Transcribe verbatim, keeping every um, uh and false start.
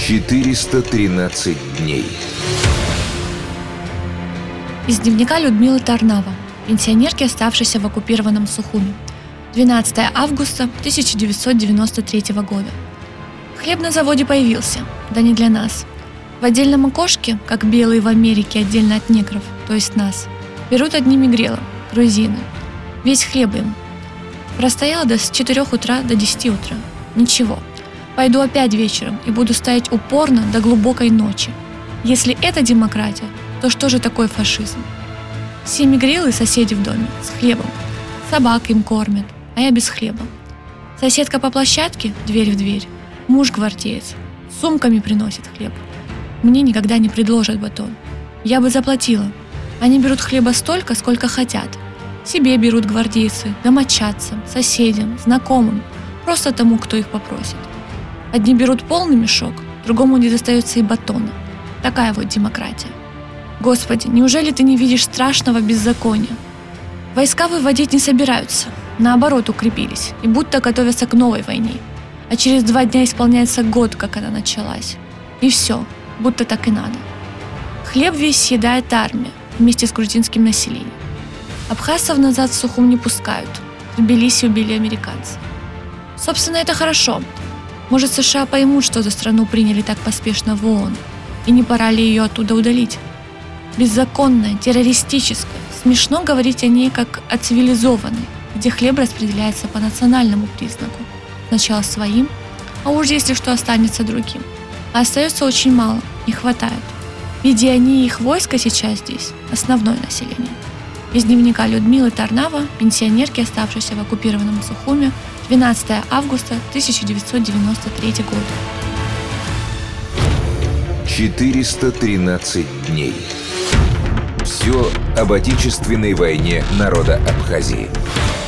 четыреста тринадцать дней. Из дневника Людмилы Тарнава, пенсионерки, оставшейся в оккупированном Сухуми. двенадцатое августа тысяча девятьсот девяносто третьего года. Хлеб на заводе появился, да не для нас. В отдельном окошке, как белые в Америке отдельно от негров, то есть нас, берут одни мигрелы, грузины. Весь хлеб им. Простояла до с четырёх утра до десяти утра. Ничего. Пойду опять вечером и буду стоять упорно до глубокой ночи. Если это демократия, то что же такое фашизм? Все мигрелы соседи в доме с хлебом. Собак им кормят, а я без хлеба. Соседка по площадке, дверь в дверь. Муж гвардеец. Сумками приносит хлеб. Мне никогда не предложат батон. Я бы заплатила. Они берут хлеба столько, сколько хотят. Себе берут гвардейцы, домочадцам, соседям, знакомым, просто тому, кто их попросит. Одни берут полный мешок, другому не достается и батона. Такая вот демократия. Господи, неужели ты не видишь страшного беззакония? Войска выводить не собираются, наоборот укрепились, и будто готовятся к новой войне. А через два дня исполняется год, как она началась. И все, будто так и надо. Хлеб весь съедает армия вместе с грузинским населением. Абхазцев назад в Сухум не пускают. В Тбилиси убили американцы. Собственно, это хорошо. Может, США поймут, что за страну приняли так поспешно в ООН, и не пора ли ее оттуда удалить? Беззаконная, террористическая. Смешно говорить о ней как о цивилизованной, где хлеб распределяется по национальному признаку. Сначала своим, а уж если что останется другим. А остается очень мало, не хватает. Ведь и они, и их войско сейчас здесь основное население. Из дневника Людмилы Тарнава, пенсионерки, оставшейся в оккупированном Сухуме, двенадцатое августа тысяча девятьсот девяносто третьего года. четыреста тринадцать дней. Все об отечественной войне народа Абхазии.